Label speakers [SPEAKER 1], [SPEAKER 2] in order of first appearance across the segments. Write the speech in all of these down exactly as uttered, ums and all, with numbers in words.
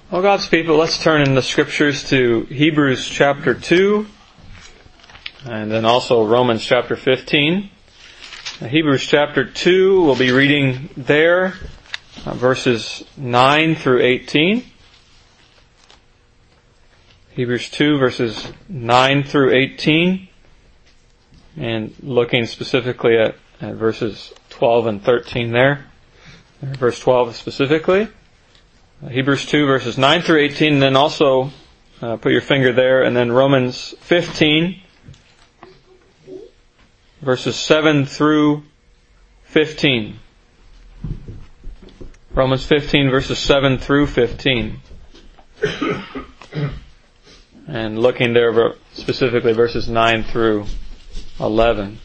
[SPEAKER 1] Well, God's people, let's turn in the Scriptures to Hebrews chapter two, and then also Romans chapter fifteen. Now, Hebrews chapter two, we'll be reading there, uh, verses nine through eighteen. Hebrews two, verses nine through eighteen, and looking specifically at, at verses twelve and thirteen there. Verse twelve specifically. Hebrews two, verses nine through eighteen, and then also uh, put your finger there, and then Romans fifteen, verses seven through fifteen. Romans fifteen, verses seven through fifteen. And looking there specifically verses nine through eleven.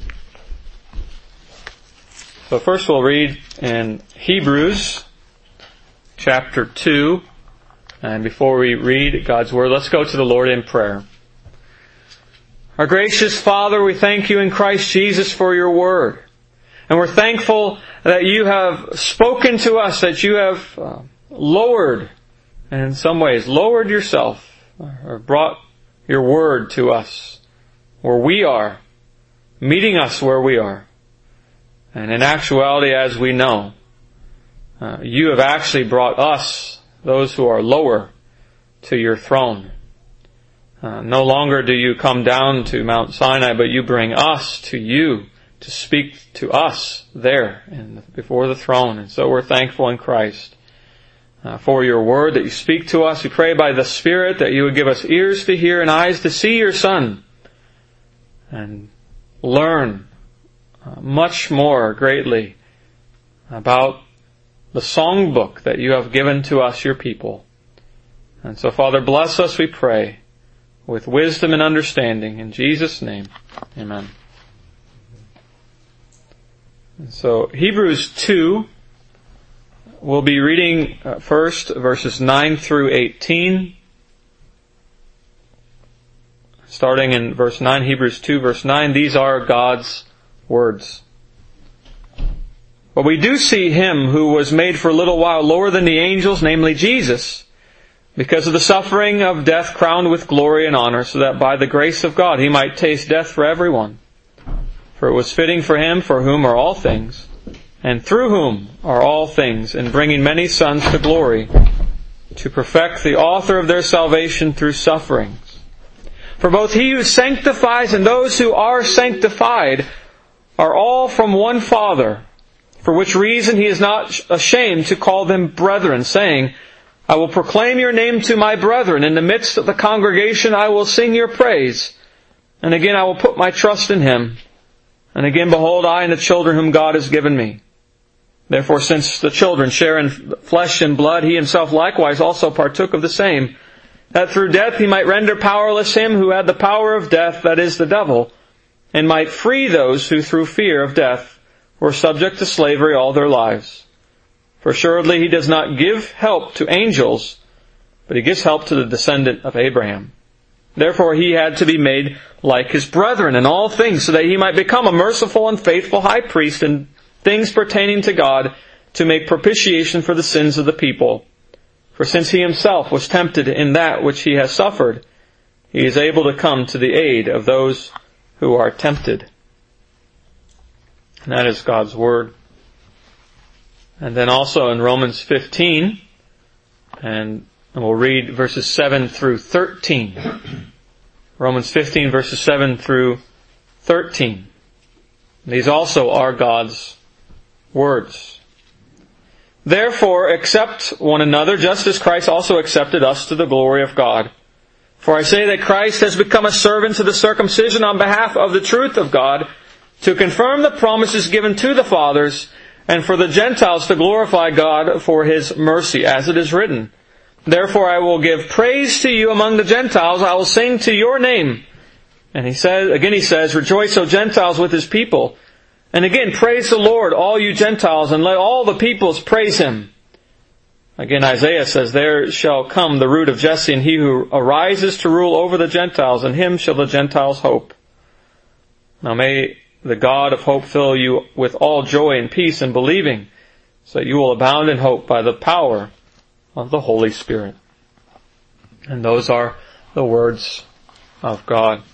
[SPEAKER 1] So first we'll read in Hebrews chapter two, and before we read God's Word, let's go to the Lord in prayer. Our gracious Father, we thank you in Christ Jesus for your Word. And we're thankful that you have spoken to us, that you have uh, lowered, and in some ways lowered yourself, or brought your Word to us, where we are, meeting us where we are. And in actuality, as we know, Uh, you have actually brought us, those who are lower, to your throne. Uh, no longer do you come down to Mount Sinai, but you bring us to you to speak to us there and before the throne. And so we're thankful in Christ uh, for your word that you speak to us. We pray by the Spirit that you would give us ears to hear and eyes to see your Son and learn uh, much more greatly about the songbook that you have given to us, your people. And so, Father, bless us, we pray, with wisdom and understanding. In Jesus' name, amen. And so, Hebrews two, we'll be reading uh, first verses nine through eighteen. Starting in verse nine, Hebrews two, verse nine, these are God's words. But we do see Him who was made for a little while lower than the angels, namely Jesus, because of the suffering of death crowned with glory and honor, so that by the grace of God He might taste death for everyone. For it was fitting for Him for whom are all things, and through whom are all things, in bringing many sons to glory, to perfect the author of their salvation through sufferings. For both He who sanctifies and those who are sanctified are all from one Father, for which reason He is not ashamed to call them brethren, saying, I will proclaim your name to my brethren. In the midst of the congregation I will sing your praise. And again I will put my trust in Him. And again, behold, I and the children whom God has given me. Therefore, since the children share in flesh and blood, He Himself likewise also partook of the same, that through death He might render powerless him who had the power of death, that is, the devil, and might free those who through fear of death were subject to slavery all their lives. For assuredly He does not give help to angels, but He gives help to the descendant of Abraham. Therefore He had to be made like His brethren in all things, so that He might become a merciful and faithful high priest in things pertaining to God, to make propitiation for the sins of the people. For since He Himself was tempted in that which He has suffered, He is able to come to the aid of those who are tempted. And that is God's Word. And then also in Romans fifteen, and we'll read verses seven through thirteen. Romans fifteen, verses seven through thirteen. These also are God's words. Therefore, accept one another, just as Christ also accepted us to the glory of God. For I say that Christ has become a servant to the circumcision on behalf of the truth of God, to confirm the promises given to the fathers, and for the Gentiles to glorify God for His mercy, as it is written, Therefore I will give praise to you among the Gentiles, I will sing to your name. And he says, again he says, Rejoice, O Gentiles, with His people. And again, praise the Lord, all you Gentiles, and let all the peoples praise Him. Again, Isaiah says, There shall come the root of Jesse, and he who arises to rule over the Gentiles, and him shall the Gentiles hope. Now may the God of hope fill you with all joy and peace in believing, so that you will abound in hope by the power of the Holy Spirit. And those are the words of God.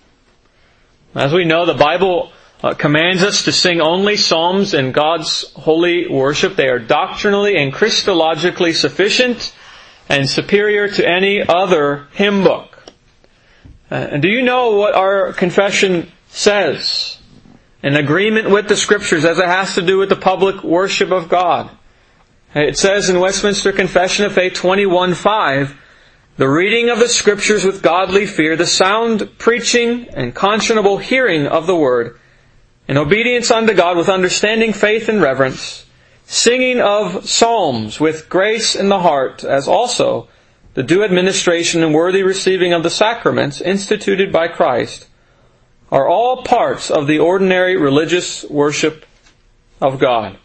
[SPEAKER 1] As we know, the Bible uh, commands us to sing only psalms in God's holy worship. They are doctrinally and Christologically sufficient and superior to any other hymn book. Uh, and do you know what our confession says in agreement with the Scriptures as it has to do with the public worship of God? It says in Westminster Confession of Faith twenty-one five, the reading of the Scriptures with godly fear, the sound preaching and conscionable hearing of the Word, in obedience unto God with understanding, faith, and reverence, singing of psalms with grace in the heart, as also the due administration and worthy receiving of the sacraments instituted by Christ, are all parts of the ordinary religious worship of God.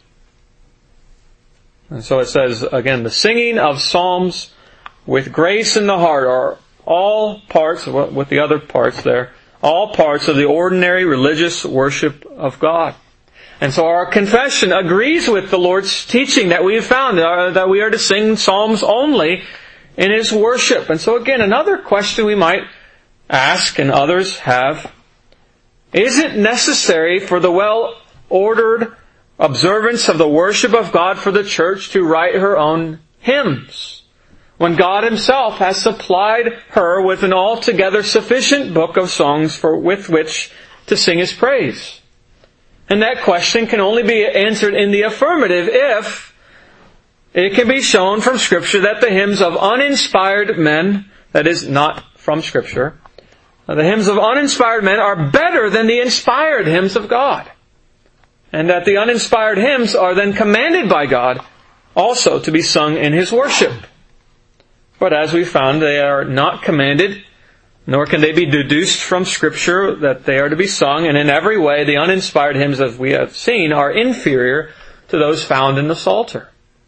[SPEAKER 1] And so it says, again, the singing of psalms with grace in the heart are all parts, with the other parts there, all parts of the ordinary religious worship of God. And so our confession agrees with the Lord's teaching that we have found, uh, that we are to sing psalms only in His worship. And so again, another question we might ask, and others have, is it necessary for the well-ordered observance of the worship of God for the church to write her own hymns, when God Himself has supplied her with an altogether sufficient book of songs for with which to sing His praise? And that question can only be answered in the affirmative if it can be shown from Scripture that the hymns of uninspired men, that is, not from Scripture, the hymns of uninspired men are better than the inspired hymns of God. And that the uninspired hymns are then commanded by God also to be sung in His worship. But as we found, they are not commanded, nor can they be deduced from Scripture that they are to be sung, and in every way the uninspired hymns, as we have seen, are inferior to those found in the Psalter.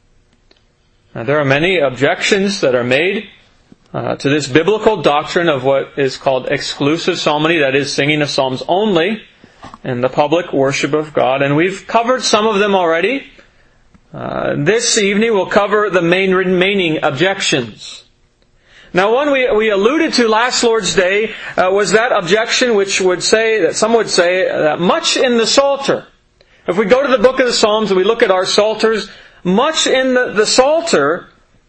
[SPEAKER 1] Now, there are many objections that are made uh, to this biblical doctrine of what is called exclusive psalmody, that is, singing of psalms only in the public worship of God, and we've covered some of them already. Uh, this evening we'll cover the main remaining objections. Now, one we, we alluded to last Lord's Day uh, was that objection which would say, that some would say, that much in the Psalter, if we go to the book of the Psalms and we look at our Psalters, much in the, the Psalter,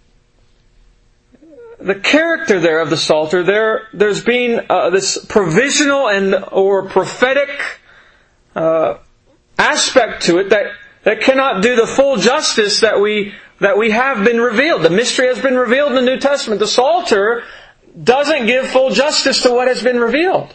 [SPEAKER 1] the character there of the Psalter, there, there's been uh, this provisional and or prophetic uh, aspect to it that, that cannot do the full justice that we that we have been revealed. The mystery has been revealed in the New Testament. The Psalter doesn't give full justice to what has been revealed.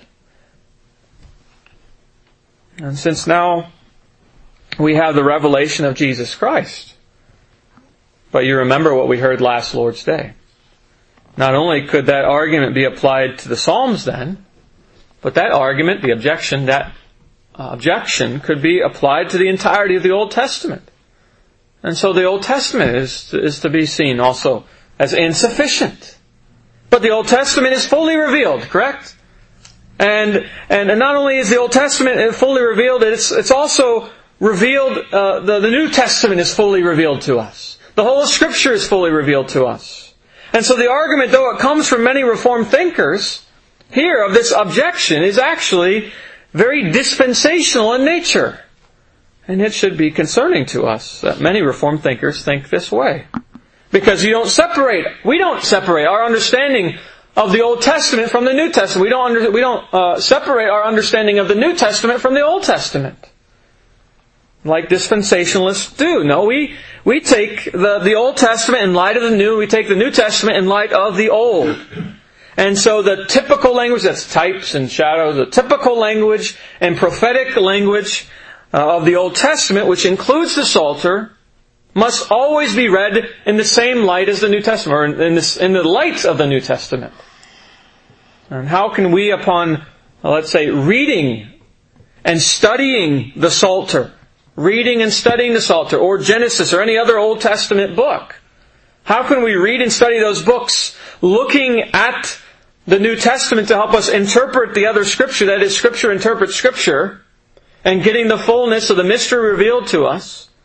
[SPEAKER 1] And since now we have the revelation of Jesus Christ, but you remember what we heard last Lord's Day. Not only could that argument be applied to the Psalms then, but that argument, the objection, that uh, objection could be applied to the entirety of the Old Testament. And so the Old Testament is, is to be seen also as insufficient. But the Old Testament is fully revealed, correct? And and not only is the Old Testament fully revealed, it's it's also revealed, uh, the, the New Testament is fully revealed to us. The whole of Scripture is fully revealed to us. And so the argument, though it comes from many Reformed thinkers, here of this objection is actually very dispensational in nature. And it should be concerning to us that many Reformed thinkers think this way. Because you don't separate, we don't separate our understanding of the Old Testament from the New Testament. We don't, under, we don't uh, separate our understanding of the New Testament from the Old Testament, like dispensationalists do. No, we we take the, the Old Testament in light of the New, we take the New Testament in light of the Old. And so the typical language, that's types and shadows, the typical language and prophetic language uh, of the Old Testament, which includes the Psalter, must always be read in the same light as the New Testament, or in, this, in the light of the New Testament. And how can we, upon, let's say, reading and studying the Psalter, reading and studying the Psalter, or Genesis, or any other Old Testament book, how can we read and study those books looking at the New Testament to help us interpret the other Scripture, that is, Scripture interprets Scripture, and getting the fullness of the mystery revealed to us?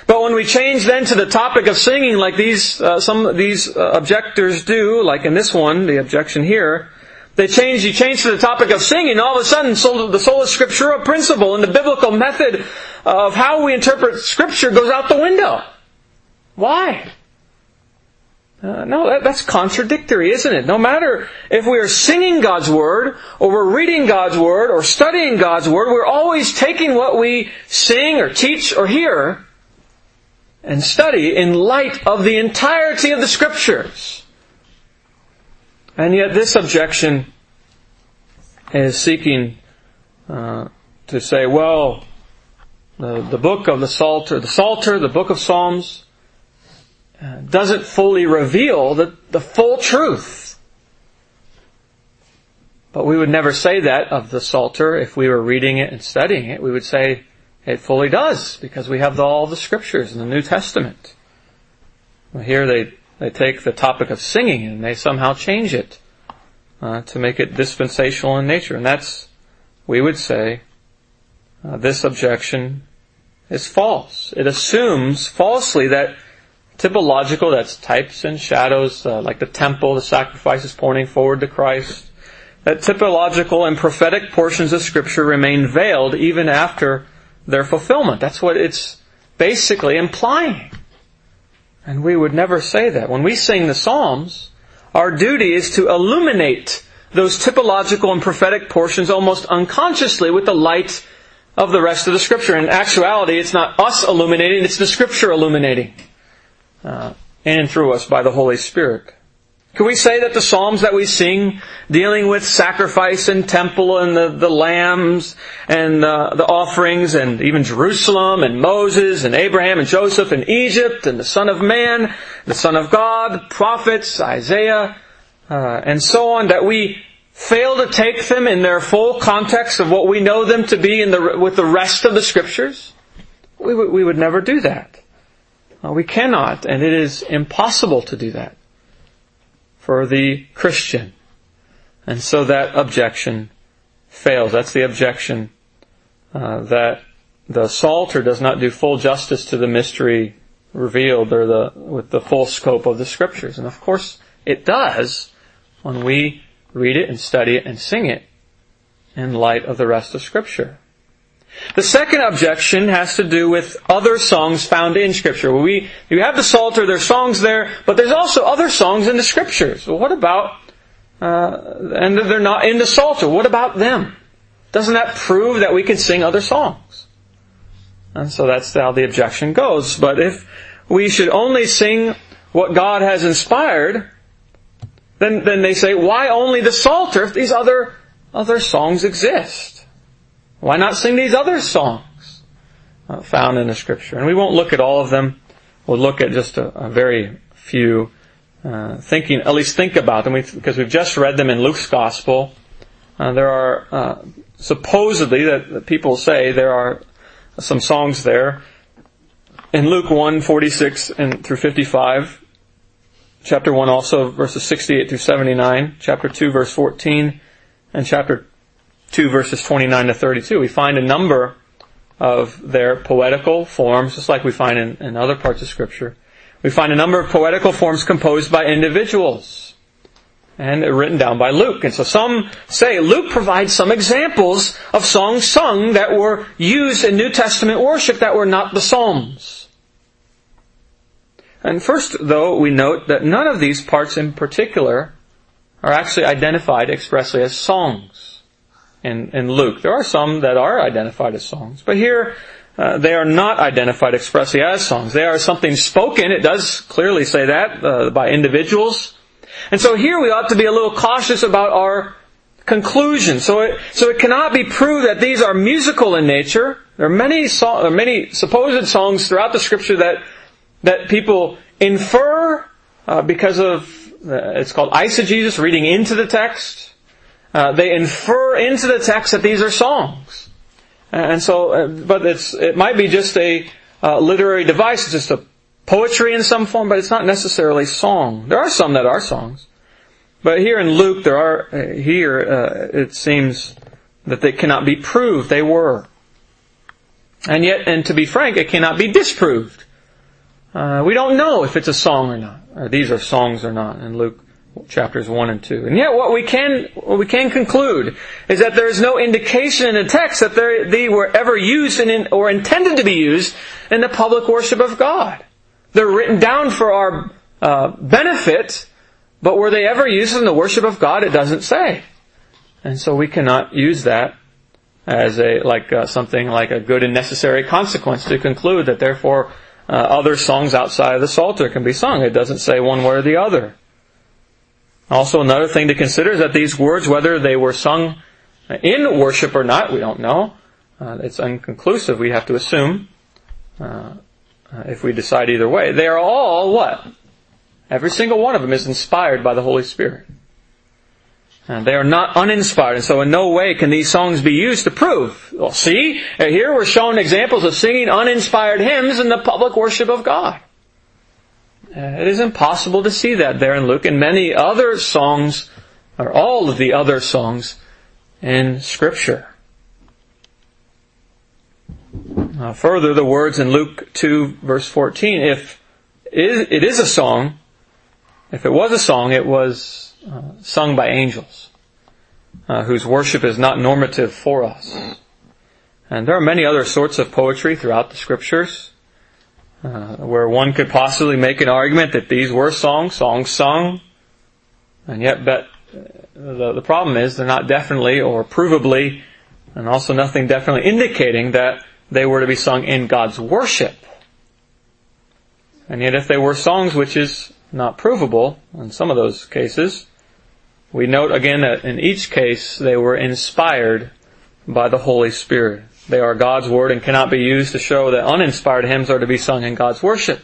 [SPEAKER 1] But when we change then to the topic of singing, like these uh, some of these uh, objectors do, like in this one, the objection here, they change. You change to the topic of singing, all of a sudden, so the sola scriptura principle and the biblical method of how we interpret Scripture goes out the window. Why? Uh, no, that, that's contradictory, isn't it? No matter if we are singing God's Word, or we're reading God's Word, or studying God's Word, we're always taking what we sing or teach or hear and study in light of the entirety of the Scriptures. And yet this objection is seeking uh, to say, well, the, the book of the Psalter, the Psalter, the book of Psalms, uh, doesn't fully reveal the, the full truth. But we would never say that of the Psalter if we were reading it and studying it. We would say it fully does, because we have the, all the Scriptures in the New Testament. Well, here they, they take the topic of singing and they somehow change it uh, to make it dispensational in nature. And that's, we would say, uh, this objection is false. It assumes falsely that typological, that's types and shadows, uh, like the temple, the sacrifices pointing forward to Christ, that typological and prophetic portions of Scripture remain veiled even after their fulfillment. That's what it's basically implying. And we would never say that. When we sing the Psalms, our duty is to illuminate those typological and prophetic portions almost unconsciously with the light of the rest of the Scripture. In actuality, it's not us illuminating, it's the Scripture illuminating uh, in and through us by the Holy Spirit. Can we say that the Psalms that we sing, dealing with sacrifice and temple and the, the lambs and uh, the offerings and even Jerusalem and Moses and Abraham and Joseph and Egypt and the Son of Man, the Son of God, prophets, Isaiah, uh, and so on, that we fail to take them in their full context of what we know them to be in the, with the rest of the Scriptures? We, w- we would never do that. Uh, we cannot, and it is impossible to do that for the Christian. And so that objection fails. That's the objection uh, that the Psalter does not do full justice to the mystery revealed or the with the full scope of the Scriptures. And of course it does when we read it and study it and sing it in light of the rest of Scripture. The second objection has to do with other songs found in Scripture. We, you have the Psalter, there's songs there, but there's also other songs in the Scriptures. Well, what about, uh, and they're not in the Psalter, what about them? Doesn't that prove that we can sing other songs? And so that's how the objection goes. But if we should only sing what God has inspired, then, then they say, why only the Psalter if these other, other songs exist? Why not sing these other songs uh, found in the Scripture? And we won't look at all of them. We'll look at just a, a very few, uh, thinking, at least think about them, we've, because we've just read them in Luke's Gospel. Uh, there are, uh, supposedly, that, that people say there are some songs there. In Luke one, forty-six and through fifty-five, chapter one also, verses sixty-eight through seventy-nine, chapter two, verse fourteen, and chapter two verses twenty-nine to thirty-two, we find a number of their poetical forms, just like we find in, in other parts of Scripture. We find a number of poetical forms composed by individuals and written down by Luke. And so some say Luke provides some examples of songs sung that were used in New Testament worship that were not the Psalms. And first, though, we note that none of these parts in particular are actually identified expressly as songs. In, in Luke, there are some that are identified as songs, but here uh, they are not identified expressly as songs. They are something spoken. It does clearly say that uh, by individuals, and so here we ought to be a little cautious about our conclusion. So it so it cannot be proved that these are musical in nature. There are many so, there are many supposed songs throughout the Scripture that that people infer uh, because of uh, it's called eisegesis, reading into the text. Uh, they infer into the text that these are songs. And so, uh, but it's, it might be just a uh, literary device, it's just a poetry in some form, but it's not necessarily song. There are some that are songs. But here in Luke, there are, uh, here, uh, it seems that they cannot be proved they were. And yet, and to be frank, it cannot be disproved Uh, we don't know if it's a song or not, or these are songs or not in Luke chapters one and two. And yet what we can, what we can conclude is that there is no indication in the text that they were ever used in, or intended to be used in the public worship of God. They're written down for our uh, benefit, but were they ever used in the worship of God? It doesn't say. And so we cannot use that as a like uh, something like a good and necessary consequence to conclude that therefore uh, other songs outside of the Psalter can be sung. It doesn't say one way or the other. Also, another thing to consider is that these words, whether they were sung in worship or not, we don't know. Uh, it's inconclusive, we have to assume, uh, uh, if we decide either way. They are all what? Every single one of them is inspired by the Holy Spirit. And they are not uninspired, and so in no way can these songs be used to prove. Well, see, here we're shown examples of singing uninspired hymns in the public worship of God. It is impossible to see that there in Luke and many other songs, or all of the other songs in Scripture. Uh, further, the words in Luke two verse fourteen, if it is a song, if it was a song, it was uh, sung by angels, uh, whose worship is not normative for us. And there are many other sorts of poetry throughout the Scriptures, Uh, where one could possibly make an argument that these were songs, songs sung, and yet but the, the problem is they're not definitely or provably, and also nothing definitely indicating that they were to be sung in God's worship. And yet if they were songs, which is not provable in some of those cases, we note again that in each case they were inspired by the Holy Spirit. They are God's Word and cannot be used to show that uninspired hymns are to be sung in God's worship.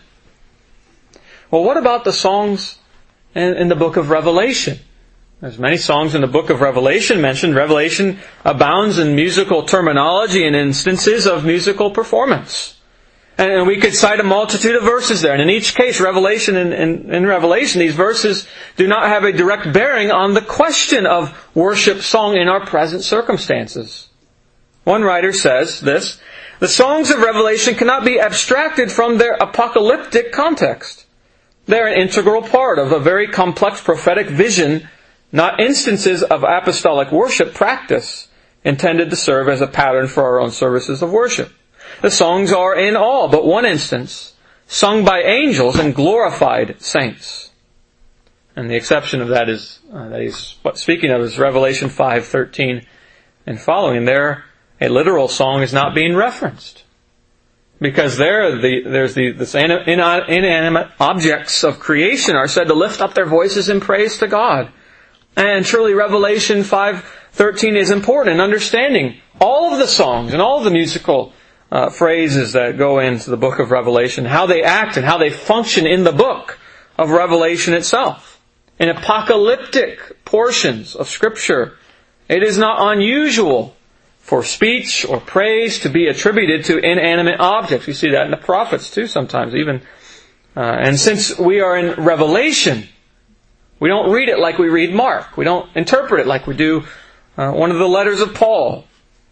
[SPEAKER 1] Well, what about the songs in, in the book of Revelation? There's many songs in the book of Revelation mentioned. Revelation abounds in musical terminology and instances of musical performance. And, and we could cite a multitude of verses there. And in each case, Revelation in, in, in Revelation, these verses do not have a direct bearing on the question of worship song in our present circumstances. One writer says this: the songs of Revelation cannot be abstracted from their apocalyptic context. They are an integral part of a very complex prophetic vision, not instances of apostolic worship practice intended to serve as a pattern for our own services of worship. The songs are, in all but one instance, sung by angels and glorified saints. And the exception of that is, uh, that he's speaking of is Revelation five thirteen and following. There, a literal song is not being referenced, because there the, there's the this inanimate objects of creation are said to lift up their voices in praise to God. And truly Revelation five thirteen is important in understanding all of the songs and all of the musical uh, phrases that go into the book of Revelation, how they act and how they function in the book of Revelation itself. In apocalyptic portions of Scripture, it is not unusual for speech or praise to be attributed to inanimate objects. We see that in the prophets too sometimes even. Uh, and since we are in Revelation, we don't read it like we read Mark. We don't interpret it like we do uh, one of the letters of Paul.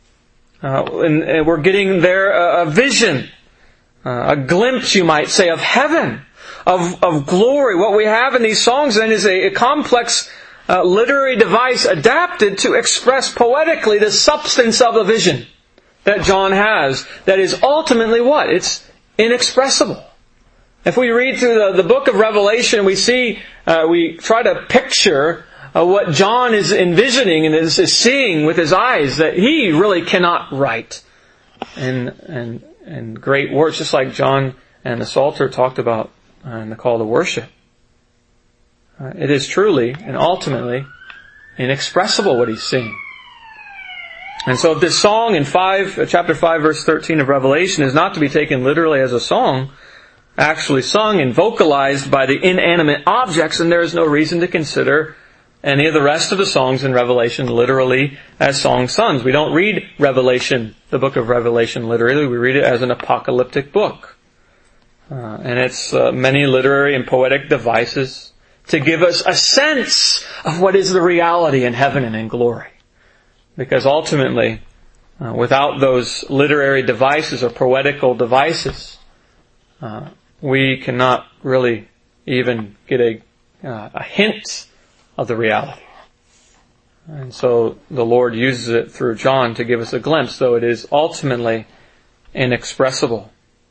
[SPEAKER 1] Uh, and, and we're getting there a, a vision, uh, a glimpse, you might say, of heaven, of, of glory. What we have in these songs then is a, a complex Uh, literary device adapted to express poetically the substance of a vision that John has, that is ultimately what? It's inexpressible. If we read through the, the book of Revelation, we see, uh, we try to picture uh, what John is envisioning and is, is seeing with his eyes, that he really cannot write in, in, in great words, just like John and the Psalter talked about uh, in the call to worship. Uh, it is truly and ultimately inexpressible what he's seeing. And so if this song in five, chapter five, verse thirteen of Revelation is not to be taken literally as a song, actually sung and vocalized by the inanimate objects, then there is no reason to consider any of the rest of the songs in Revelation literally as song sung. We don't read Revelation, the book of Revelation, literally. We read it as an apocalyptic book. Uh, and it's uh, many literary and poetic devices to give us a sense of what is the reality in heaven and in glory. Because ultimately, uh, without those literary devices or poetical devices, uh, we cannot really even get a, uh, a hint of the reality. And so the Lord uses it through John to give us a glimpse, though it is ultimately inexpressible.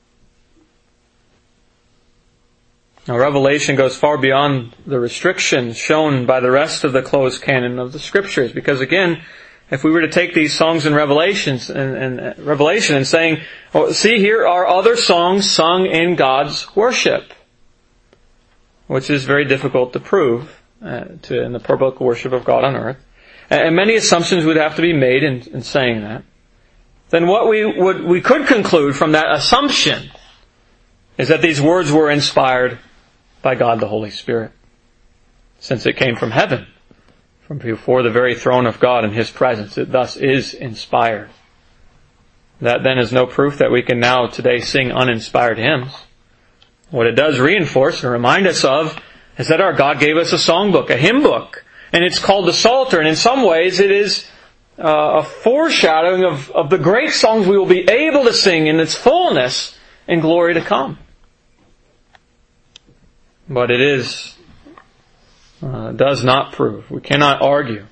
[SPEAKER 1] Now, Revelation goes far beyond the restrictions shown by the rest of the closed canon of the Scriptures, because again, if we were to take these songs in Revelations and, and Revelation and saying, oh, see, here are other songs sung in God's worship, which is very difficult to prove uh, to in the public worship of God on earth, and many assumptions would have to be made in, in saying that, then what we would we could conclude from that assumption is that these words were inspired by God the Holy Spirit, since it came from heaven, from before the very throne of God in His presence. It thus is inspired. That then is no proof that we can now today sing uninspired hymns. What it does reinforce and remind us of is that our God gave us a songbook, a hymn book, and it's called the Psalter, and in some ways it is uh, a foreshadowing of, of the great songs we will be able to sing in its fullness in glory to come. But it is, uh, does not prove, we cannot argue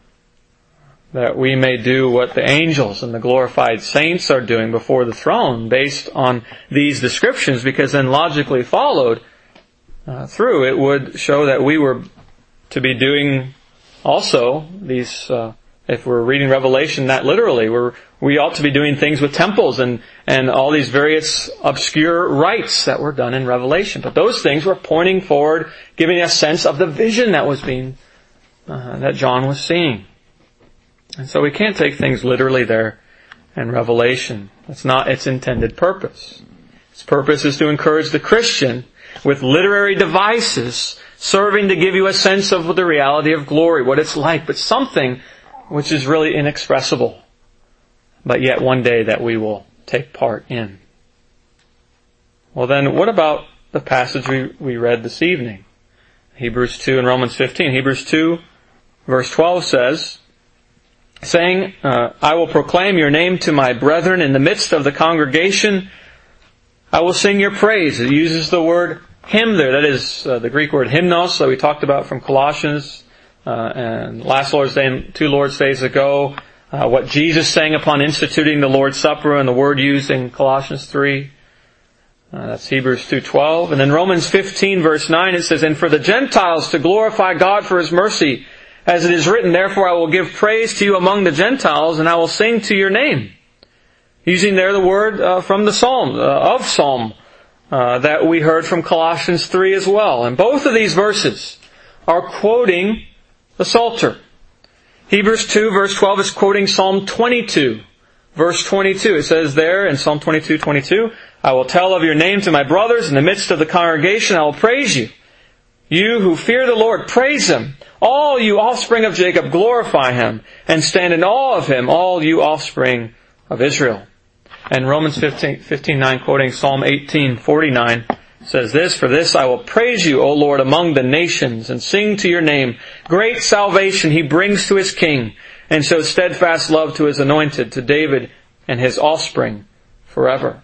[SPEAKER 1] that we may do what the angels and the glorified saints are doing before the throne based on these descriptions, because then logically followed uh, through it would show that we were to be doing also these, uh, if we're reading Revelation that literally, we're, we ought to be doing things with temples and, and all these various obscure rites that were done in Revelation. But those things were pointing forward, giving a sense of the vision that was being, uh, that John was seeing. And so we can't take things literally there in Revelation. That's not its intended purpose. Its purpose is to encourage the Christian with literary devices serving to give you a sense of the reality of glory, what it's like, but something which is really inexpressible, but yet one day that we will take part in. Well then, what about the passage we, we read this evening? Hebrews two and Romans fifteen. Hebrews two verse twelve says, saying, uh, I will proclaim your name to my brethren in the midst of the congregation. I will sing your praise. It uses the word hymn there. That is uh, the Greek word hymnos that we talked about from Colossians uh, and last Lord's Day and two Lord's Days ago. Uh, what Jesus sang upon instituting the Lord's Supper and the word used in Colossians three. Uh, that's Hebrews two twelve. And then Romans fifteen verse nine it says, and for the Gentiles to glorify God for His mercy, as it is written, therefore I will give praise to you among the Gentiles, and I will sing to your name. Using there the word uh, from the Psalm, uh, of Psalm, uh, that we heard from Colossians three as well. And both of these verses are quoting the Psalter. Hebrews two verse twelve is quoting Psalm twenty-two. Verse twenty-two, it says there in Psalm twenty-two twenty-two, I will tell of your name to my brothers, in the midst of the congregation I will praise you. You who fear the Lord, praise Him. All you offspring of Jacob, glorify Him, and stand in awe of Him, all you offspring of Israel. And Romans fifteen nine, quoting Psalm eighteen forty-nine, says this, for this I will praise you, O Lord, among the nations, and sing to your name. Great salvation He brings to His king, and shows steadfast love to His anointed, to David and his offspring forever.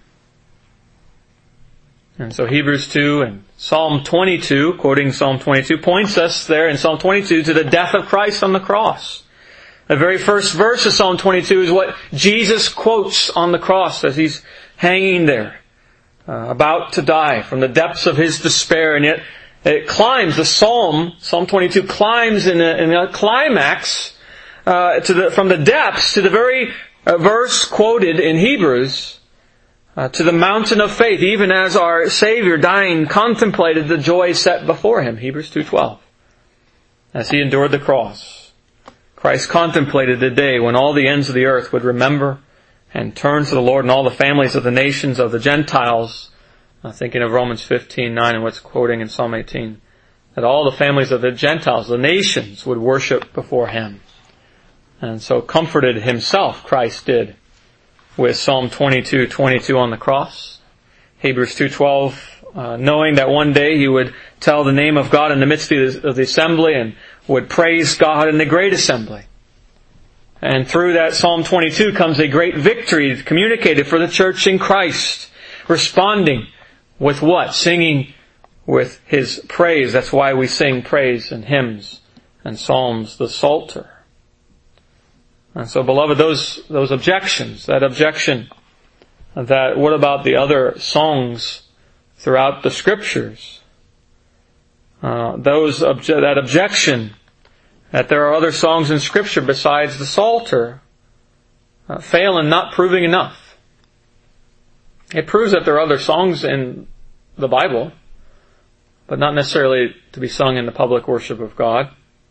[SPEAKER 1] And so Hebrews two and Psalm twenty-two, quoting Psalm twenty-two, points us there in Psalm twenty-two to the death of Christ on the cross. The very first verse of Psalm twenty-two is what Jesus quotes on the cross as He's hanging there, uh, about to die from the depths of His despair. And yet it climbs, the Psalm, Psalm twenty-two climbs in a, in a climax uh, to the, from the depths to the very uh, verse quoted in Hebrews, Uh, to the mountain of faith, even as our Savior dying contemplated the joy set before Him. Hebrews two twelve. As He endured the cross, Christ contemplated the day when all the ends of the earth would remember and turn to the Lord, and all the families of the nations of the Gentiles, uh, thinking of Romans fifteen nine and what's quoting in Psalm eighteen, that all the families of the Gentiles, the nations, would worship before Him. And so comforted Himself, Christ did, with Psalm twenty-two twenty-two on the cross. Hebrews two twelve, uh, knowing that one day He would tell the name of God in the midst of the assembly and would praise God in the great assembly. And through that Psalm twenty-two comes a great victory communicated for the church in Christ, responding With what? Singing with His praise. That's why we sing praise and hymns and psalms, the Psalter. And so, beloved, those those objections, that objection that what about the other songs throughout the Scriptures? Uh, those obje- that objection that there are other songs in Scripture besides the Psalter uh, fail in not proving enough. It proves that there are other songs in the Bible, but not necessarily to be sung in the public worship of God.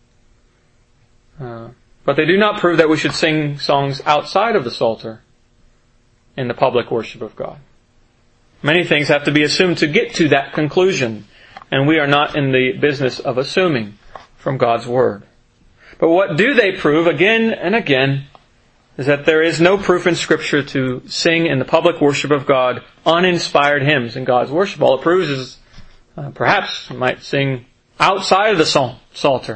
[SPEAKER 1] Uh, but they do not prove that we should sing songs outside of the Psalter in the public worship of God. Many things have to be assumed to get to that conclusion, and we are not in the business of assuming from God's Word. But what do they prove again and again is that there is no proof in Scripture to sing in the public worship of God uninspired hymns in God's worship. All it proves is uh, perhaps you might sing outside of the psalm, Psalter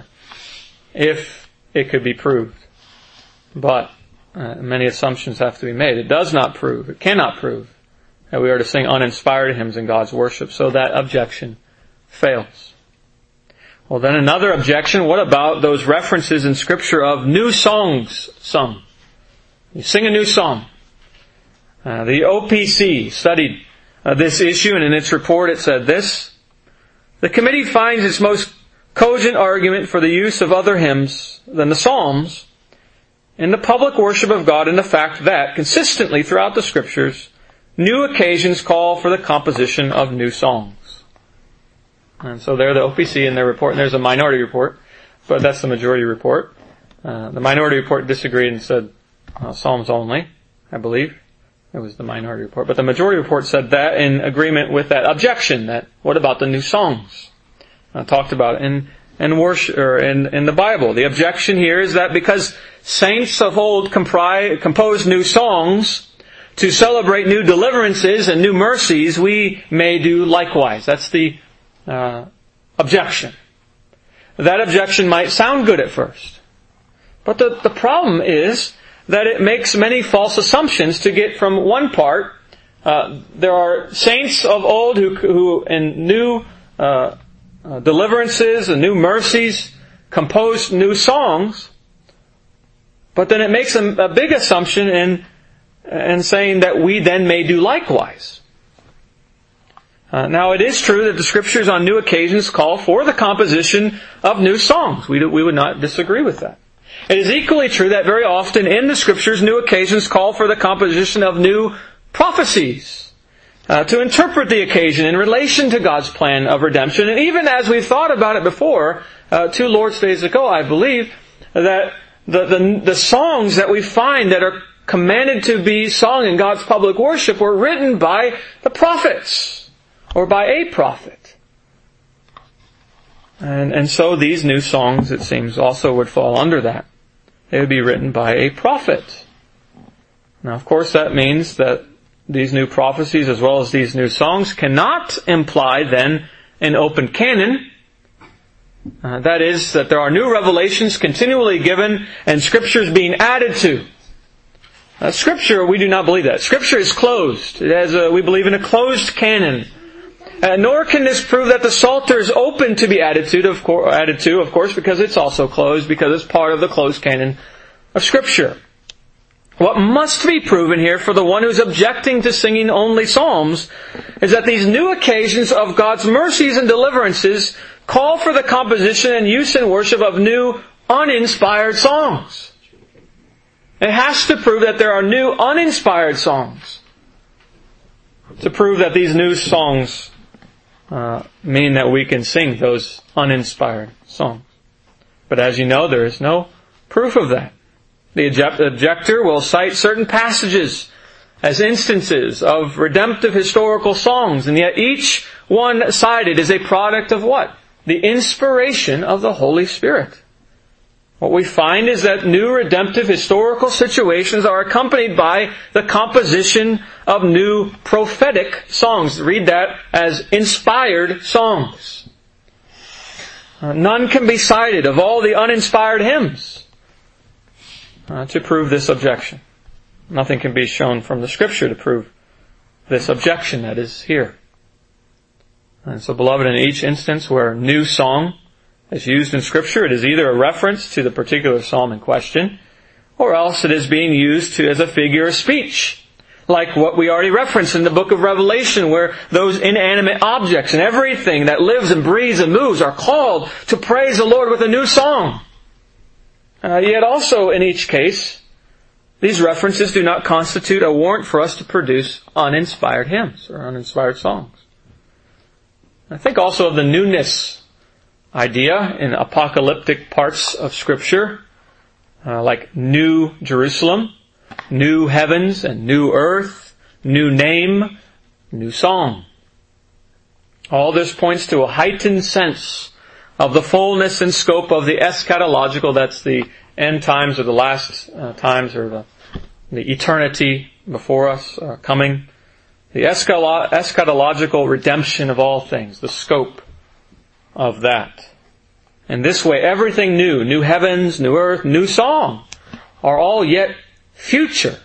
[SPEAKER 1] if it could be proved. But uh, many assumptions have to be made. It does not prove, it cannot prove that we are to sing uninspired hymns in God's worship. So that objection fails. Well, then another objection, what about those references in Scripture of new songs sung? You sing a new song. Uh, the O P C studied uh, this issue, and in its report it said this: the committee finds its most cogent argument for the use of other hymns than the Psalms in the public worship of God in the fact that, consistently throughout the Scriptures, new occasions call for the composition of new songs. And so there the O P C in their report, and there's a minority report, but that's the majority report. Uh, the minority report disagreed and said uh, Psalms only, I believe. It was the minority report. But the majority report said that in agreement with that objection, that what about the new songs? I talked about it in, in worship, or in, in the Bible. The objection here is that because saints of old compri- composed new songs to celebrate new deliverances and new mercies, we may do likewise. That's the uh, objection. That objection might sound good at first. But the, the problem is that it makes many false assumptions to get from one part. Uh, there are saints of old who, who in new uh, uh, deliverances and new mercies composed new songs, but then it makes a, a big assumption in, in saying that we then may do likewise. Uh, now it is true that the Scriptures on new occasions call for the composition of new songs. We, do, we would not disagree with that. It is equally true that very often in the Scriptures, new occasions call for the composition of new prophecies uh, to interpret the occasion in relation to God's plan of redemption. And even as we've thought about it before, uh, two Lord's Days ago, I believe, that the, the, the songs that we find that are commanded to be sung in God's public worship were written by the prophets or by a prophet. And, and so these new songs, it seems, also would fall under that. They would be written by a prophet. Now, of course, that means that these new prophecies as well as these new songs cannot imply then an open canon. Uh, that is, that there are new revelations continually given and Scriptures being added to. Uh, Scripture, we do not believe that. Scripture is closed. It has a, we believe in a closed canon. Uh, nor can this prove that the Psalter is open to be added to, of course, added to, of course, because it's also closed, because it's part of the closed canon of Scripture. What must be proven here for the one who's objecting to singing only psalms is that these new occasions of God's mercies and deliverances call for the composition and use and worship of new uninspired songs. It has to prove that there are new uninspired songs to prove that these new songs Uh, mean that we can sing those uninspired songs. But as you know, there is no proof of that. The objector will cite certain passages as instances of redemptive historical songs, and yet each one cited is a product of what? The inspiration of the Holy Spirit. What we find is that new redemptive historical situations are accompanied by the composition of new prophetic songs. Read that as inspired songs. Uh, none can be cited of all the uninspired hymns uh, to prove this objection. Nothing can be shown from the Scripture to prove this objection that is here. And so, beloved, in each instance where new song is used in Scripture, it is either a reference to the particular psalm in question, or else it is being used to, as a figure of speech, like what we already referenced in the book of Revelation, where those inanimate objects and everything that lives and breathes and moves are called to praise the Lord with a new song. Uh, yet also, in each case, these references do not constitute a warrant for us to produce uninspired hymns or uninspired songs. I think also of the newness idea in apocalyptic parts of Scripture, uh, like New Jerusalem, new heavens and new earth, new name, new song. All this points to a heightened sense of the fullness and scope of the eschatological, that's the end times or the last uh, times or the, the eternity before us uh, coming. The eschatological redemption of all things, the scope of that. And this way, everything new, new heavens, new earth, new song, are all yet future.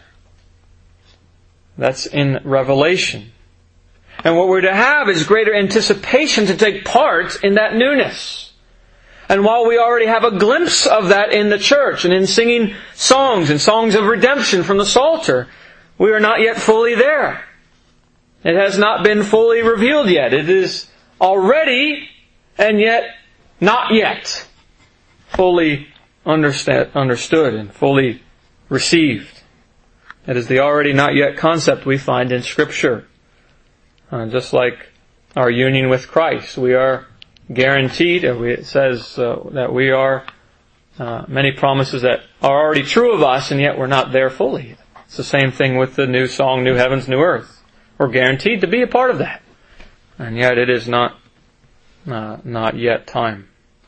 [SPEAKER 1] That's in Revelation. And what we're to have is greater anticipation to take part in that newness. And while we already have a glimpse of that in the church and in singing songs and songs of redemption from the Psalter, we are not yet fully there. It has not been fully revealed yet. It is already and yet not yet fully understand, understood and fully received. It is the already not yet concept we find in Scripture. Uh, just like our union with Christ, we are guaranteed, it says uh, that we are uh, many promises that are already true of us, and yet we're not there fully. It's the same thing with the new song, New Heavens, New Earth. We're guaranteed to be a part of that, and yet it is not uh, not yet time.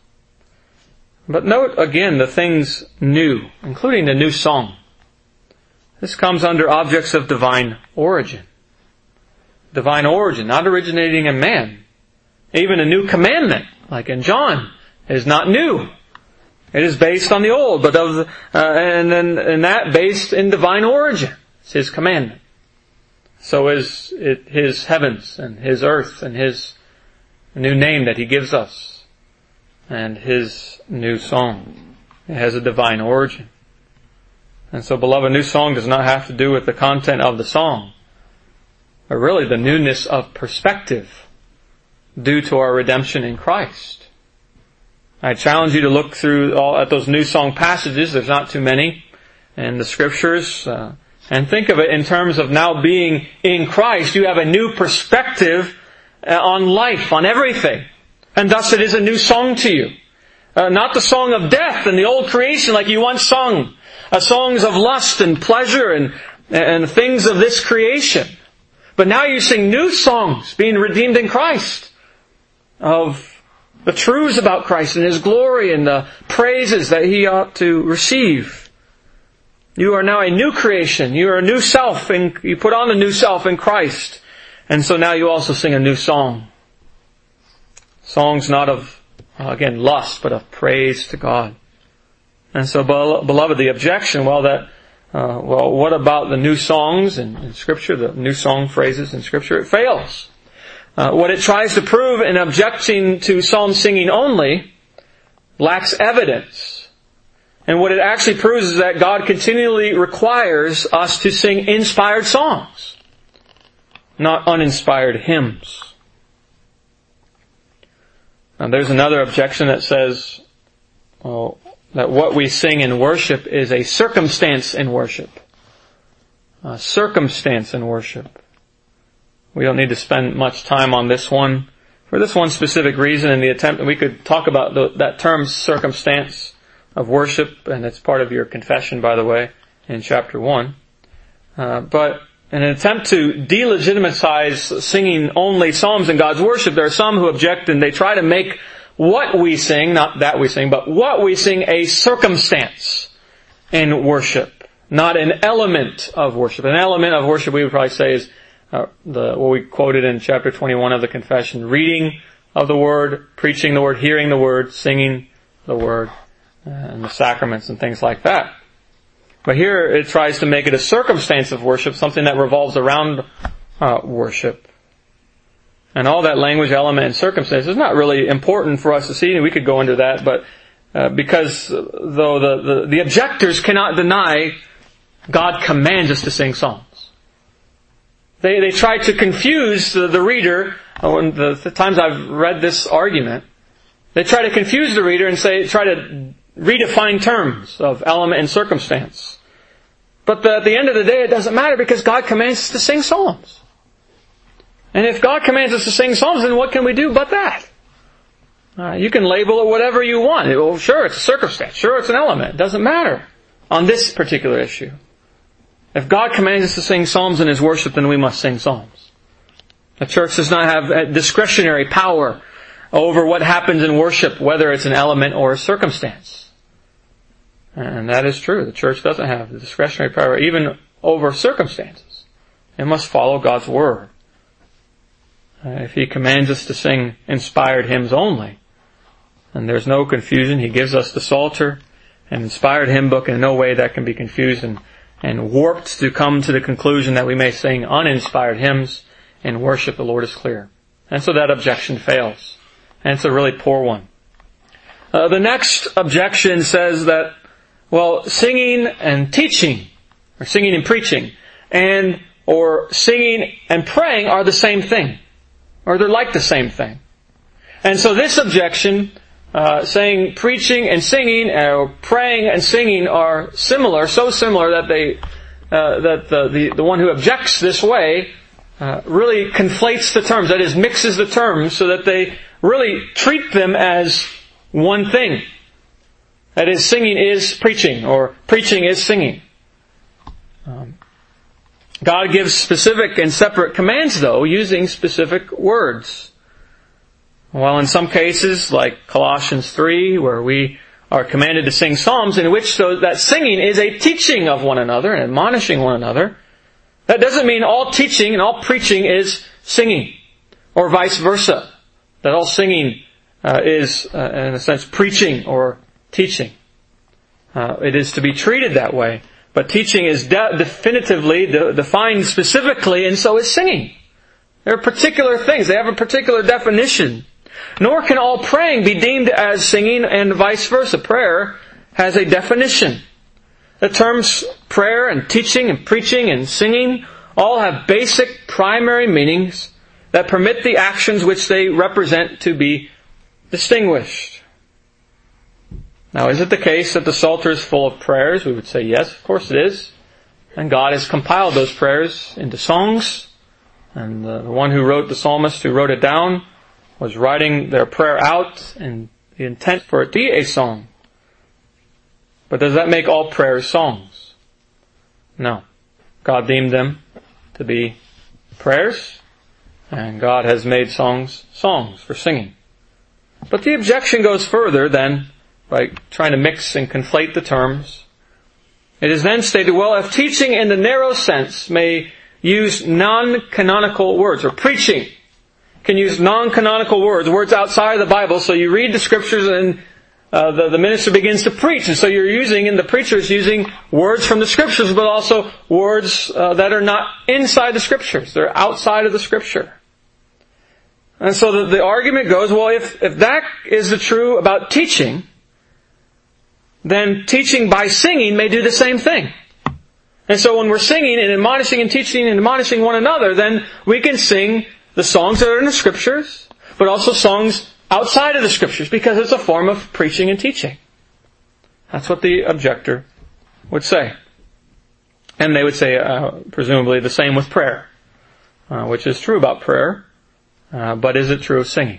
[SPEAKER 1] But note again the things new, including the new song. This comes under objects of divine origin. Divine origin, not originating in man. Even a new commandment, like in John, is not new. It is based on the old, but of the, uh, and then and that based in divine origin. It's His commandment. So is it His heavens and His earth and His new name that He gives us, and His new song. It has a divine origin. And so, beloved, new song does not have to do with the content of the song, but really the newness of perspective due to our redemption in Christ. I challenge you to look through all at those new song passages. There's not too many in the Scriptures. Uh, and think of it in terms of now being in Christ. You have a new perspective on life, on everything. And thus it is a new song to you. Uh, not the song of death and the old creation like you once sung. Uh, songs of lust and pleasure and, and things of this creation. But now you sing new songs, being redeemed in Christ, of the truths about Christ and His glory and the praises that He ought to receive. You are now a new creation. You are a new self, and you put on a new self in Christ. And so now you also sing a new song. Songs not of, again, lust, but of praise to God. And so, beloved, the objection, well, that, uh, well, what about the new songs in, in Scripture, the new song phrases in Scripture? It fails. Uh, what it tries to prove in objecting to psalm singing only lacks evidence. And what it actually proves is that God continually requires us to sing inspired songs, not uninspired hymns. Now, there's another objection that says, well, that what we sing in worship is a circumstance in worship. A circumstance in worship. We don't need to spend much time on this one. For this one specific reason, in the attempt, we could talk about the, that term circumstance of worship, and it's part of your confession, by the way, in chapter one. Uh, but in an attempt to delegitimize singing only psalms in God's worship, there are some who object and they try to make what we sing, not that we sing, but what we sing a circumstance in worship, not an element of worship. An element of worship we would probably say is uh, the what we quoted in chapter twenty-one of the confession, reading of the Word, preaching the Word, hearing the Word, singing the Word, uh, and the sacraments and things like that. But here it tries to make it a circumstance of worship, something that revolves around uh, worship. And all that language, element, and circumstance is not really important for us to see, and we could go into that, but uh, because though the, the, the objectors cannot deny God commands us to sing psalms. They, they try to confuse the, the reader. When the, the times I've read this argument, they try to confuse the reader and say, try to redefine terms of element and circumstance. But the, at the end of the day, it doesn't matter because God commands us to sing psalms. And if God commands us to sing psalms, then what can we do but that? Uh, you can label it whatever you want. Well, sure, it's a circumstance. Sure, it's an element. It doesn't matter on this particular issue. If God commands us to sing psalms in His worship, then we must sing psalms. The church does not have discretionary power over what happens in worship, whether it's an element or a circumstance. And that is true. The church doesn't have the discretionary power even over circumstances. It must follow God's Word. If He commands us to sing inspired hymns only, and there's no confusion, He gives us the Psalter, an inspired hymn book, in no way that can be confused and, and warped to come to the conclusion that we may sing uninspired hymns and worship the Lord is clear. And so that objection fails. And it's a really poor one. Uh, the next objection says that, well, singing and teaching, or singing and preaching, and or singing and praying are the same thing. Or they're like the same thing. And so this objection, uh, saying preaching and singing, or praying and singing are similar, so similar that they, uh, that the, the, the one who objects this way, uh, really conflates the terms, that is, mixes the terms so that they really treat them as one thing. That is, singing is preaching, or preaching is singing. Um, God gives specific and separate commands, though, using specific words. While in some cases, like Colossians three, where we are commanded to sing psalms, in which so that singing is a teaching of one another and admonishing one another, that doesn't mean all teaching and all preaching is singing, or vice versa. That all singing uh, is, uh, in a sense, preaching or teaching. Uh, it is to be treated that way. But teaching is de- definitively de- defined specifically, and so is singing. There are particular things. They have a particular definition. Nor can all praying be deemed as singing, and vice versa. Prayer has a definition. The terms prayer and teaching and preaching and singing all have basic primary meanings that permit the actions which they represent to be distinguished. Now, is it the case that the Psalter is full of prayers? We would say yes, of course it is. And God has compiled those prayers into songs. And the one who wrote, the psalmist who wrote it down, was writing their prayer out and the intent for it to be a song. But does that make all prayers songs? No. God deemed them to be prayers, and God has made songs songs for singing. But the objection goes further than by trying to mix and conflate the terms. It is then stated, well, if teaching in the narrow sense may use non-canonical words, or preaching can use non-canonical words, words outside of the Bible, so you read the Scriptures and uh, the, the minister begins to preach, and so you're using, and the preacher is using words from the Scriptures, but also words uh, that are not inside the Scriptures. They're outside of the Scripture. And so the, the argument goes, well, if, if that is the true about teaching, then teaching by singing may do the same thing. And so when we're singing and admonishing and teaching and admonishing one another, then we can sing the songs that are in the Scriptures, but also songs outside of the Scriptures, because it's a form of preaching and teaching. That's what the objector would say. And they would say, uh, presumably, the same with prayer, uh, which is true about prayer, uh, but is it true of singing?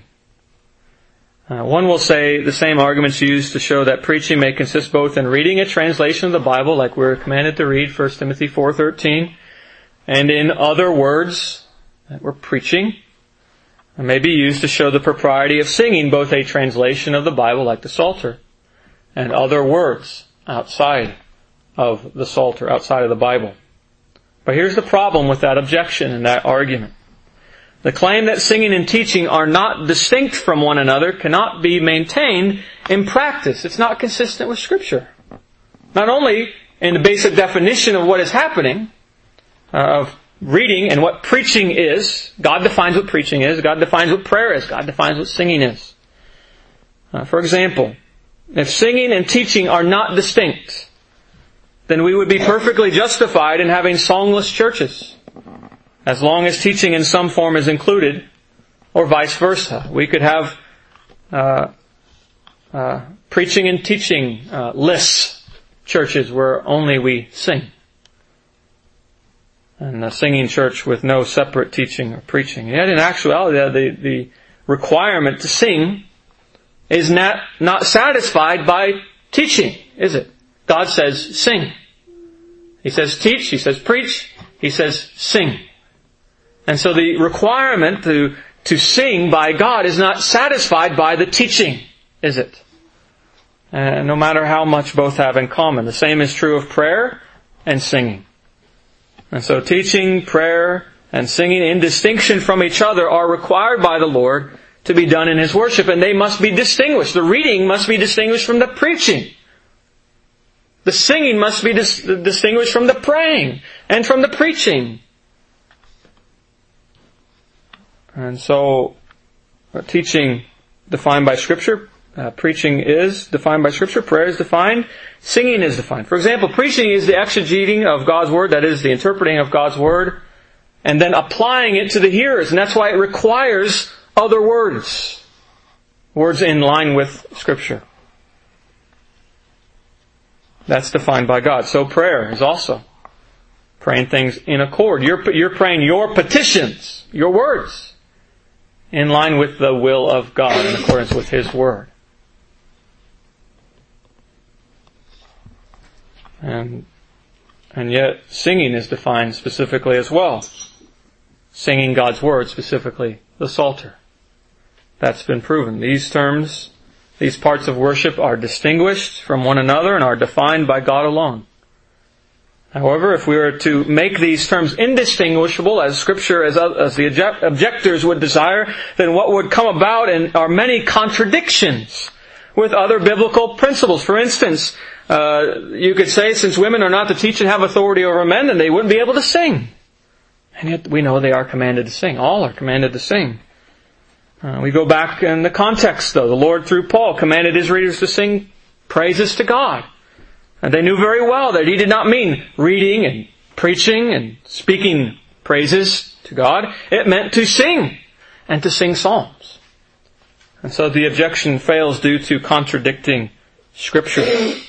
[SPEAKER 1] Uh, one will say the same arguments used to show that preaching may consist both in reading a translation of the Bible, like we're commanded to read, First Timothy four thirteen, and in other words that we're preaching, and may be used to show the propriety of singing both a translation of the Bible, like the Psalter, and other words outside of the Psalter, outside of the Bible. But here's the problem with that objection and that argument. The claim that singing and teaching are not distinct from one another cannot be maintained in practice. It's not consistent with Scripture. Not only in the basic definition of what is happening, uh, of reading and what preaching is. God defines what preaching is. God defines what prayer is. God defines what singing is. Uh, for example, if singing and teaching are not distinct, then we would be perfectly justified in having songless churches, as long as teaching in some form is included, or vice versa. We could have uh, uh, preaching and teaching uh, less churches where only we sing, and a singing church with no separate teaching or preaching. Yet in actuality, the, the requirement to sing is not, not satisfied by teaching, is it? God says sing. He says teach, He says preach, He says sing. And so the requirement to, to sing by God is not satisfied by the teaching, is it? Uh, no matter how much both have in common. The same is true of prayer and singing. And so teaching, prayer, and singing in distinction from each other are required by the Lord to be done in His worship, and they must be distinguished. The reading must be distinguished from the preaching. The singing must be dis- distinguished from the praying and from the preaching. And so, uh, teaching defined by Scripture, uh, preaching is defined by Scripture, prayer is defined, singing is defined. For example, preaching is the exegeting of God's Word, that is, the interpreting of God's Word, and then applying it to the hearers. And that's why it requires other words. Words in line with Scripture. That's defined by God. So prayer is also praying things in accord. You're, you're praying your petitions, your words, in line with the will of God, in accordance with His Word. And, and yet singing is defined specifically as well. Singing God's Word, specifically the Psalter. That's been proven. These terms, these parts of worship are distinguished from one another and are defined by God alone. However, if we were to make these terms indistinguishable, as Scripture, as, as the objectors would desire, then what would come about in, are many contradictions with other biblical principles. For instance, uh, you could say, since women are not to teach and have authority over men, then they wouldn't be able to sing. And yet we know they are commanded to sing. All are commanded to sing. Uh, we go back in the context, though. The Lord, through Paul, commanded his readers to sing praises to God. And they knew very well that He did not mean reading and preaching and speaking praises to God. It meant to sing and to sing psalms. And so the objection fails due to contradicting Scripture.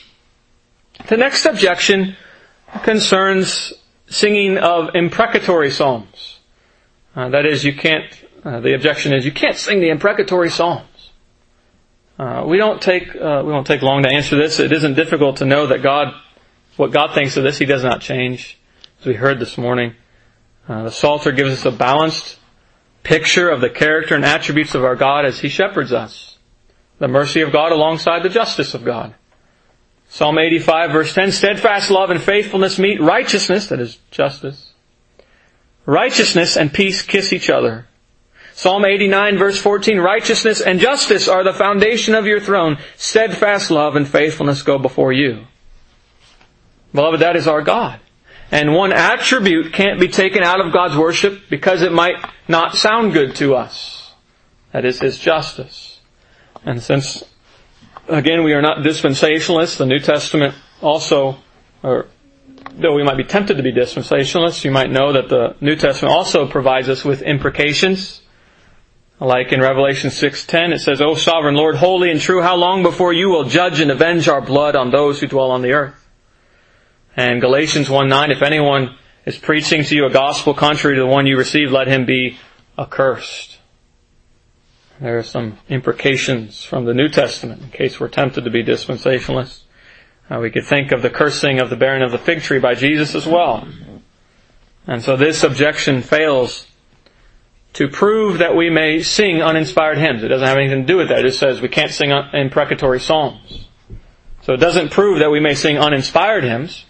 [SPEAKER 1] The next objection concerns singing of imprecatory psalms. Uh, that is, you can't, uh, the objection is you can't sing the imprecatory psalms. Uh, we don't take, uh, we won't take long to answer this. It isn't difficult to know that God, what God thinks of this, He does not change. As we heard this morning, uh, the Psalter gives us a balanced picture of the character and attributes of our God as He shepherds us. The mercy of God alongside the justice of God. Psalm eighty-five verse ten, steadfast love and faithfulness meet, righteousness, that is justice. Righteousness and peace kiss each other. Psalm eighty-nine verse fourteen, righteousness and justice are the foundation of your throne. Steadfast love and faithfulness go before you. Beloved, that is our God. And one attribute can't be taken out of God's worship because it might not sound good to us. That is His justice. And since, again, we are not dispensationalists, the New Testament also, or though we might be tempted to be dispensationalists, you might know that the New Testament also provides us with imprecations. Like in Revelation six ten, it says, O sovereign Lord, holy and true, how long before you will judge and avenge our blood on those who dwell on the earth? And Galatians one nine, if anyone is preaching to you a gospel contrary to the one you received, let him be accursed. There are some imprecations from the New Testament, in case we're tempted to be dispensationalists. Uh, we could think of the cursing of the barren of the fig tree by Jesus as well. And so this objection fails to prove that we may sing uninspired hymns. It doesn't have anything to do with that. It just says we can't sing imprecatory psalms. So it doesn't prove that we may sing uninspired hymns.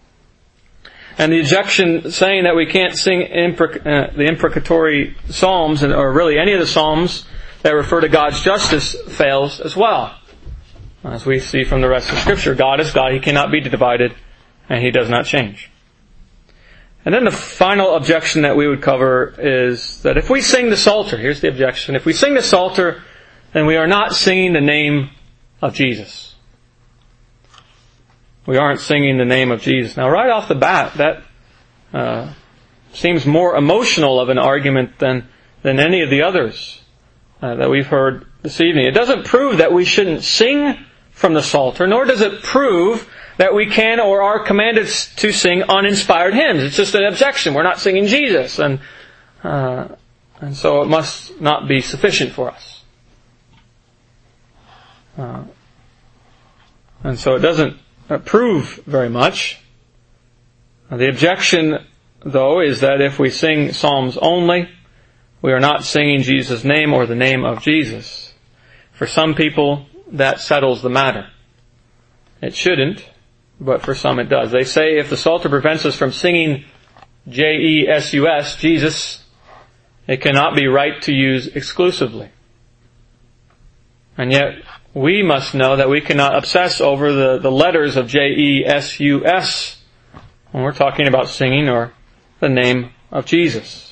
[SPEAKER 1] And the objection saying that we can't sing imprec- uh, the imprecatory psalms, or really any of the psalms that refer to God's justice, fails as well. As we see from the rest of Scripture, God is God. He cannot be divided, and He does not change. And then the final objection that we would cover is that if we sing the Psalter, here's the objection, if we sing the Psalter, then we are not singing the name of Jesus. We aren't singing the name of Jesus. Now, right off the bat, that uh, seems more emotional of an argument than, than any of the others uh, that we've heard this evening. It doesn't prove that we shouldn't sing from the Psalter, nor does it prove that we can or are commanded to sing uninspired hymns. It's just an objection. We're not singing Jesus. And, uh, and so it must not be sufficient for us. Uh, and so it doesn't prove very much. The objection, though, is that if we sing psalms only, we are not singing Jesus' name or the name of Jesus. For some people, that settles the matter. It shouldn't, but for some it does. They say if the Psalter prevents us from singing J E S U S, Jesus, it cannot be right to use exclusively. And yet, we must know that we cannot obsess over the, the letters of J E S U S when we're talking about singing or the name of Jesus.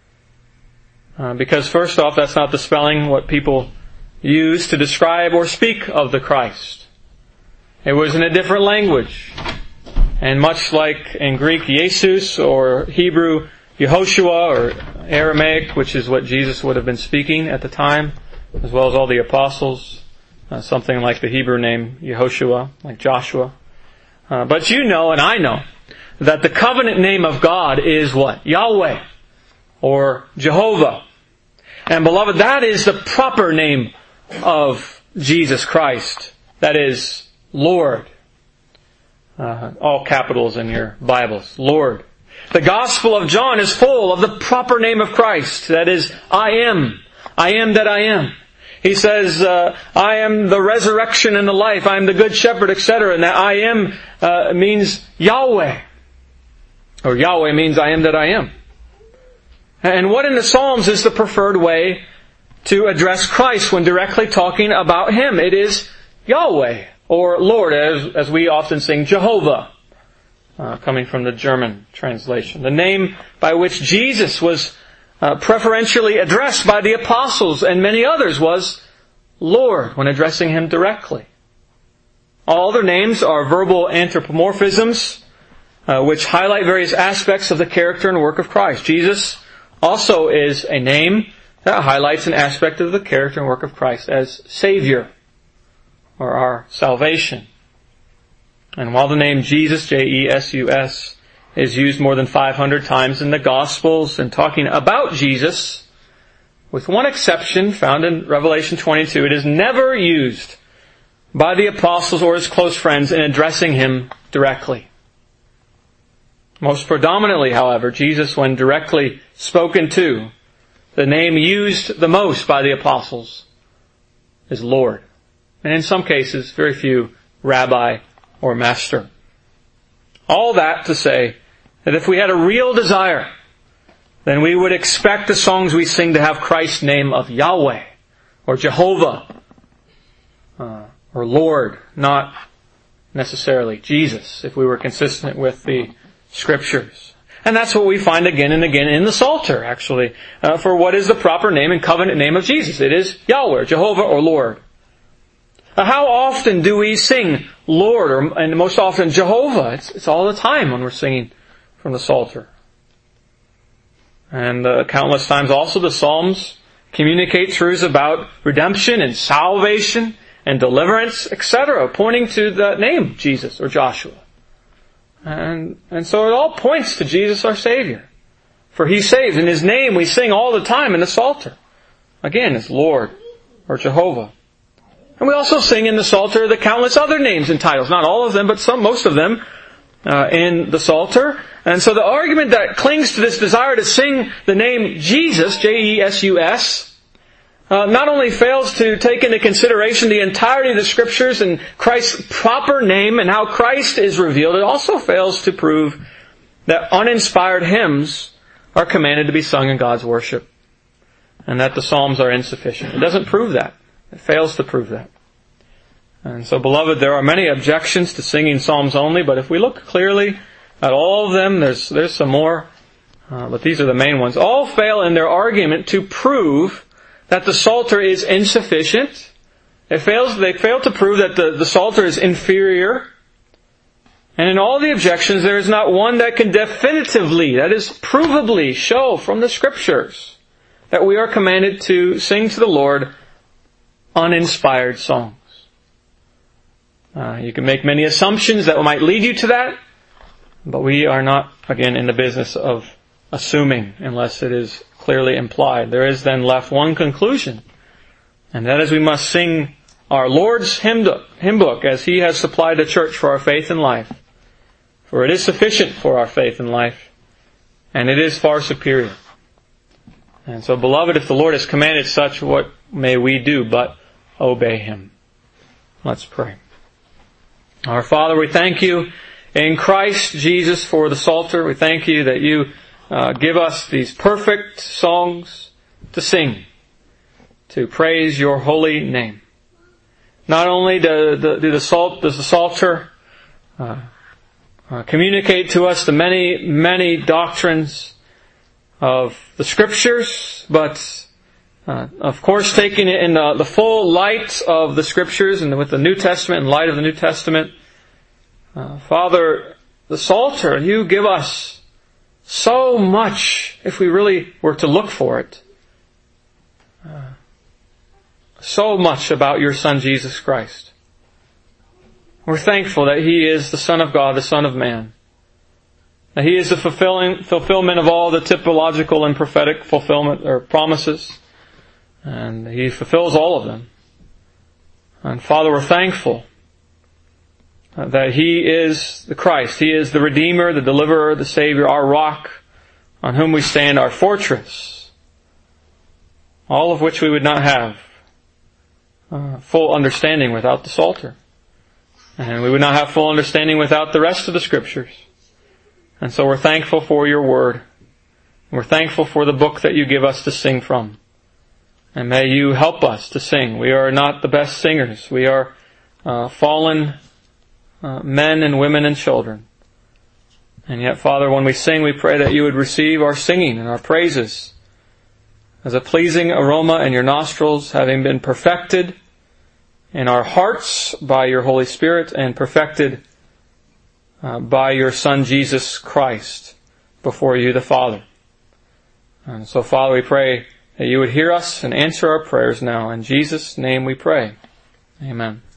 [SPEAKER 1] Uh, because first off, that's not the spelling what people use to describe or speak of the Christ. It was in a different language. And much like in Greek, Jesus, or Hebrew, Yehoshua, or Aramaic, which is what Jesus would have been speaking at the time, as well as all the apostles, uh, something like the Hebrew name Yehoshua, like Joshua. Uh, but you know, and I know, that the covenant name of God is what? Yahweh, or Jehovah. And beloved, that is the proper name of Jesus Christ. That is Lord. Uh, all capitals in your Bibles. Lord. The Gospel of John is full of the proper name of Christ. That is, I am. I am that I am. He says, uh, I am the resurrection and the life. I am the good shepherd, et cetera. And that I am uh, means Yahweh. Or Yahweh means I am that I am. And what in the Psalms is the preferred way to address Christ when directly talking about Him? It is Yahweh, or Lord, as, as we often sing Jehovah, uh, coming from the German translation. The name by which Jesus was uh, preferentially addressed by the apostles and many others was Lord, when addressing Him directly. All other names are verbal anthropomorphisms, uh, which highlight various aspects of the character and work of Christ. Jesus also is a name that highlights an aspect of the character and work of Christ as Savior, or our salvation. And while the name Jesus, J E S U S, is used more than five hundred times in the Gospels and talking about Jesus, with one exception found in Revelation twenty-two, it is never used by the apostles or His close friends in addressing Him directly. Most predominantly, however, Jesus, when directly spoken to, the name used the most by the apostles is Lord. And in some cases, very few, Rabbi or Master. All that to say that if we had a real desire, then we would expect the songs we sing to have Christ's name of Yahweh, or Jehovah, uh, or Lord, not necessarily Jesus, if we were consistent with the Scriptures. And that's what we find again and again in the Psalter, actually, uh, for what is the proper name and covenant name of Jesus. It is Yahweh, Jehovah, or Lord. Uh, how often do we sing Lord, or, and most often Jehovah? It's, it's all the time when we're singing from the Psalter. And uh, countless times also the Psalms communicate truths about redemption and salvation and deliverance, et cetera, pointing to the name Jesus or Joshua. And, and so it all points to Jesus our Savior. For He saves. In His name we sing all the time in the Psalter. Again, it's Lord or Jehovah. And we also sing in the Psalter the countless other names and titles. Not all of them, but some, most of them uh, in the Psalter. And so the argument that clings to this desire to sing the name Jesus, J E S U S, Uh, not only fails to take into consideration the entirety of the Scriptures and Christ's proper name and how Christ is revealed, it also fails to prove that uninspired hymns are commanded to be sung in God's worship, and that the Psalms are insufficient. It doesn't prove that. It fails to prove that. And so, beloved, there are many objections to singing Psalms only, but if we look clearly that all of them, there's, there's some more, uh, but these are the main ones, all fail in their argument to prove that the Psalter is insufficient. It fails, they fail to prove that the, the Psalter is inferior. And in all the objections, there is not one that can definitively, that is provably show from the Scriptures that we are commanded to sing to the Lord uninspired songs. Uh, you can make many assumptions that might lead you to that, but we are not, again, in the business of assuming unless it is clearly implied. There is then left one conclusion, and that is we must sing our Lord's hymn book as He has supplied the church for our faith and life. For it is sufficient for our faith and life, and it is far superior. And so, beloved, if the Lord has commanded such, what may we do but obey Him? Let's pray. Our Father, we thank You in Christ Jesus for the Psalter. We thank You that You uh, give us these perfect songs to sing, to praise Your holy name. Not only do the, do the Psalter, does the Psalter uh, uh, communicate to us the many, many doctrines of the Scriptures, but uh, of course taking it in the, the full light of the Scriptures and with the New Testament, in light of the New Testament. Uh, Father, the Psalter, You give us so much if we really were to look for it. Uh, so much about Your Son Jesus Christ. We're thankful that He is the Son of God, the Son of Man. That He is the fulfilling, fulfillment of all the typological and prophetic fulfillment or promises. And He fulfills all of them. And Father, we're thankful that He is the Christ. He is the Redeemer, the Deliverer, the Savior, our rock, on whom we stand, our fortress. All of which we would not have uh, full understanding without the Psalter. And we would not have full understanding without the rest of the Scriptures. And so we're thankful for Your Word. We're thankful for the book that You give us to sing from. And may You help us to sing. We are not the best singers. We are uh, fallen uh, men and women and children. And yet, Father, when we sing, we pray that You would receive our singing and our praises as a pleasing aroma in Your nostrils, having been perfected in our hearts by Your Holy Spirit and perfected uh, by Your Son Jesus Christ before You the Father. And so, Father, we pray that You would hear us and answer our prayers now. In Jesus' name we pray. Amen.